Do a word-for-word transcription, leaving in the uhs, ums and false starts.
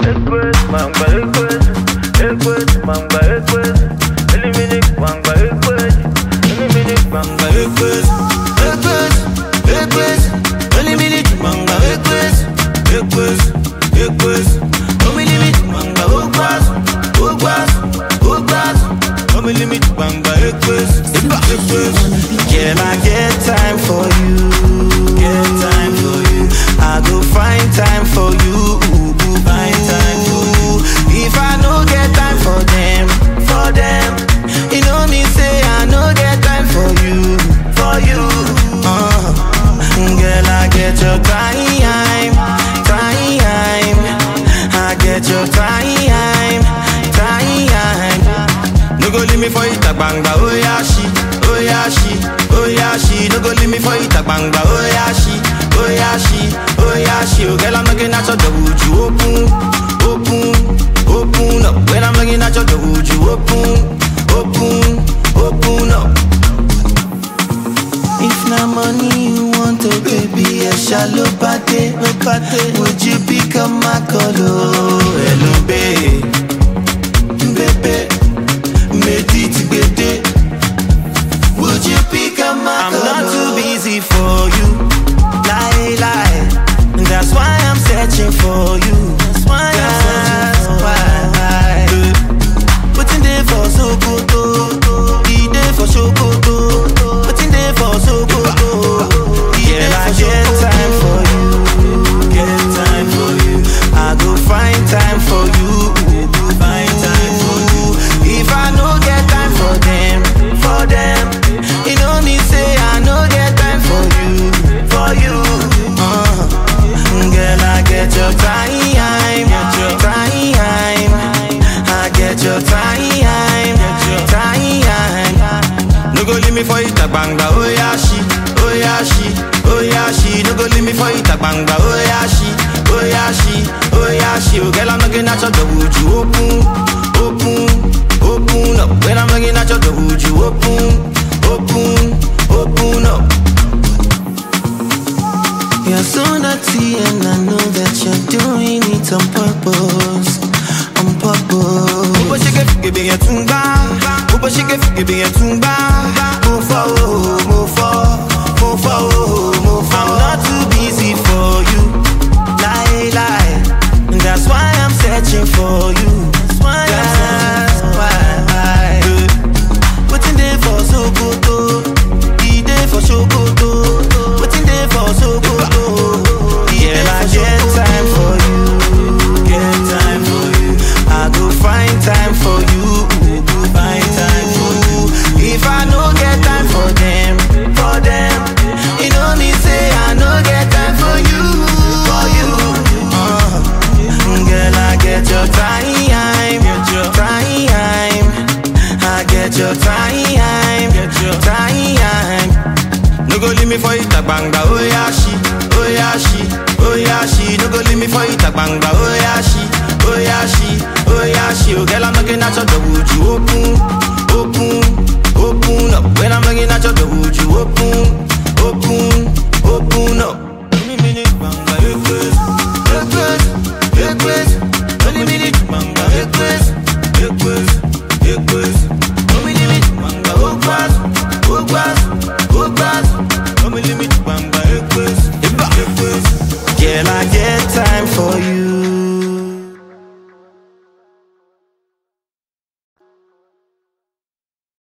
request, manga request, request, manga request, eliminate manga request, eliminate manga request, request, request, eliminate manga request, request, request, eliminate manga request, request, request, eliminate manga request, request. Can I get time for you? Get time for you. I go find time for you. Find time for you. If I no get time for them, for them, you know me say I no get time for you, for you. Uh, girl, I get your time, time. I get your time, time. No go leave me for it, banga, oh yeah, she. Oh yeah she, oh yeah she, no go leave me for it, banga. Oh yeah she, oh yeah she, oh yeah she. Oh girl, I'm looking at your door, would you open, open, open up? When I'm looking at your door, would you open, open, open up? If na money you want, oh baby, I shall look at it, look at it. Would you pick up my color, hello babe, baby, medit, baby. Would you pick up my I'm color? Not too busy for you, lie, lie. That's why I'm searching for you. That's why I'm searching for you. Putting there for so good, be there for so good. Putting there for so good, yeah, I get time for you, get time for you. I go find time for you, find time for you. If I no get time for them, for them. You know me say I no get time for you, for you. Uh, girl, I get your time, get your time. I get your time, get your time. No go leave me for it, banga. Oh yeah she, oh yeah she, oh yeah she. No go leave me for it, banga. Oh yeah she, oh yeah she, oh yeah she. Oh girl, I'm looking at your door, would you open, open, open up? When I'm looking at your door, would you open? Open, open up. You're so naughty and I know that you're doing it on purpose, on purpose. Ubo shike fike be yatumba, ubo shike fike be yatumba. Move forward, move forward, move forward, move forward. I'm not too busy for you, lie, lie. That's why I'm searching for you. That's why I'm searching for you. Waiting there for so good, be there for so good. Waiting there for so good, yeah, I get time for you, get time for you. I go find time for you, find time for you. If I no get time for them, for them, you know me say I no get time for you, for you. Uh, girl, I get your time, get your time. I get your time, get your time. No go leave me for it, banga. Oh yeah she, oh yeah she, oh yeah she. No go leave me for it, banga. Oh yeah she, oh yeah she, oh yeah she. Oh girl, I'm looking at your door, would you open, open, open up? When I'm looking at your door, would you open?